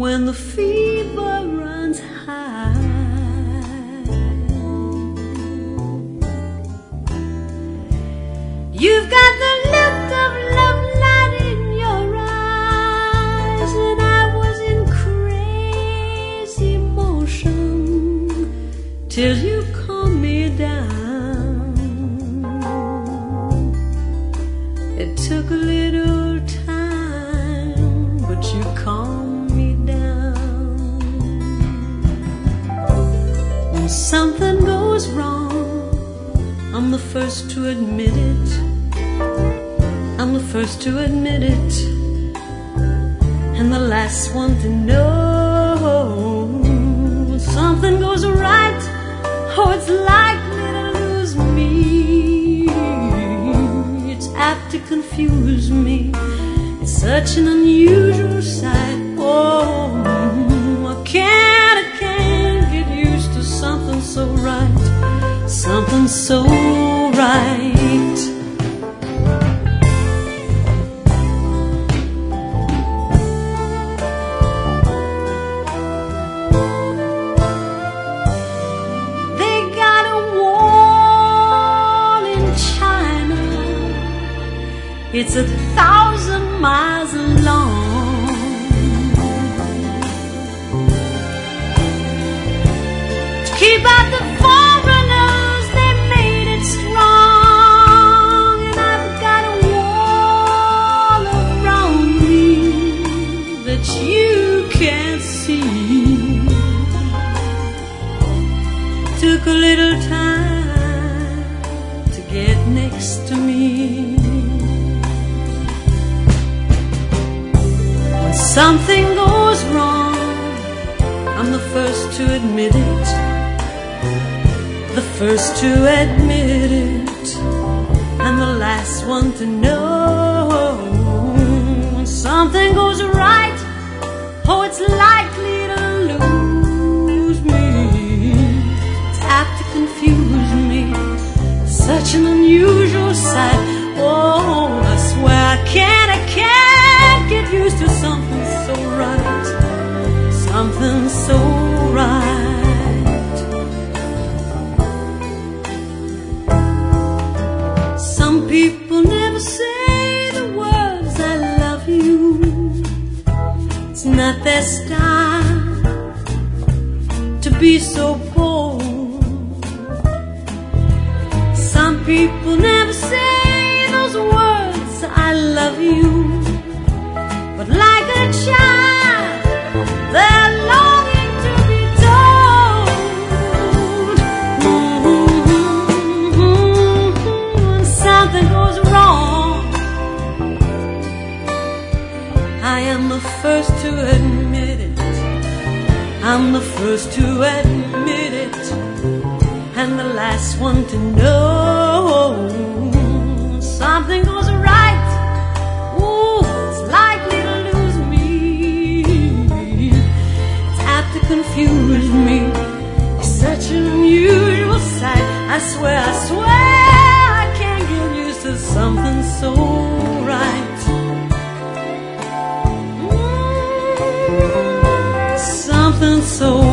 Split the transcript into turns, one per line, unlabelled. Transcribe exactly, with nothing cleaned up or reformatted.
when the fever runs high. You've got the look of love light in your eyes, and I was in crazy motion till you calmed me down. It took a little time, but you calmed me down. When something goes wrong, I'm the first to admit it. I'm the first to admit it, and the last one to know. When something goes right, oh, it's likely to lose me. It's apt to confuse me. It's such an unusual sight. Oh, I can't, I can't get used to something so right, something so right. It's a thousand miles long. To keep out the foreigners, they made it strong. And I've got a wall around me that you can't see. Took a little time to get next to me. Something goes wrong, I'm the first to admit it, the first to admit it, and the last one to know. When something goes right, oh, it's likely to lose me. It's apt to confuse me, such an unusual sight. Oh, I swear I can't, I can't get used to something so right, something so right. Some people never say the words I love you. It's not their style to be so bold. Some people never say those words I love you, but like a child, they're longing to be told. Mm-hmm. When something goes wrong, I am the first to admit it. I'm the first to admit it, and the last one to know. Something goes right, ooh, it's likely to lose me. It's apt to confuse me. It's such an unusual sight. I swear, I swear I can't get used to something so right. Mm, something so